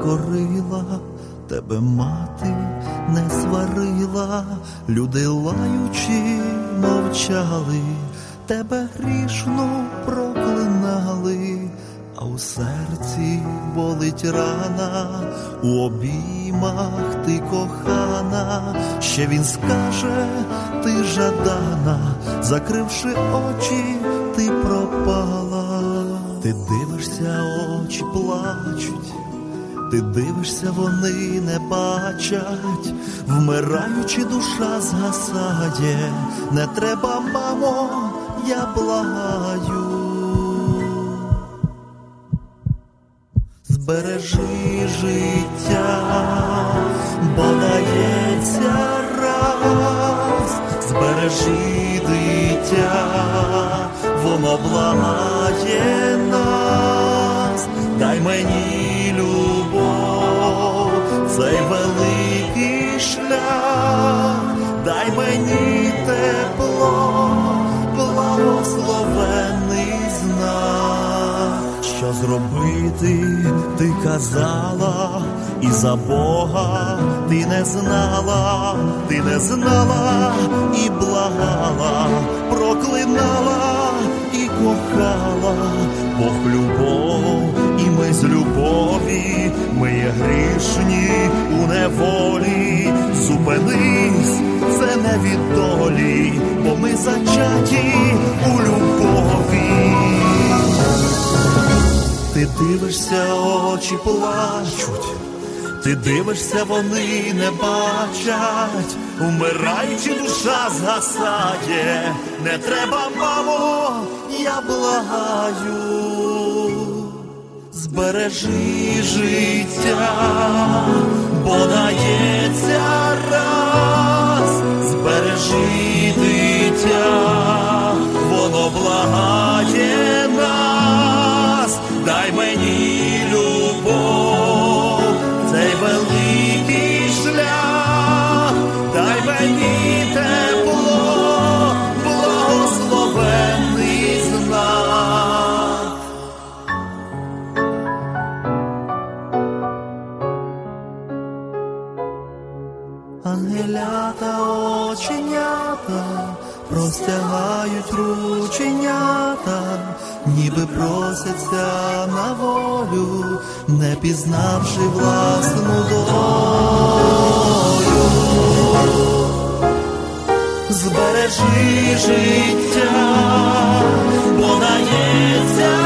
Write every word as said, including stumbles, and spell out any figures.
корила, тебе мати не сварила, люди лаючи мовчали, тебе грішно проклинали, а у серці болить рана, у обіймах ти кохана, ще він скаже, ти жадана, закривши очі, ти пропала. Ти дивишся, очі плачуть, ти дивишся, вони не бачать, вмираючи, душа згасає, не треба, мамо, я благаю. Збережи життя, бо дається раз, збережи дитя, воно благає нас, дай мені любов, цей великий шлях, дай мені тепло, благословений знак. Що зробити, ти казала, і за Бога ти не знала, ти не знала і благала, проклинала і кохала, Бог любов, і ми з любові, ми є грішні у неволі, зупинись, це не від долі, бо ми зачаті у любові. Ти дивишся, очі плачуть, ти дивишся, вони не бачать, умираючи, душа згасає, не треба, мамо, я благаю. Збережи життя, бо дається раз, збережи дитя, воно благає нас, дай мені любов, цей великий шлях, дай мені тепло, благословений знак. Ангелята, оченята простягають рученята, ніби просяться на волю, не пізнавши власну долю. Збережи життя, бо дається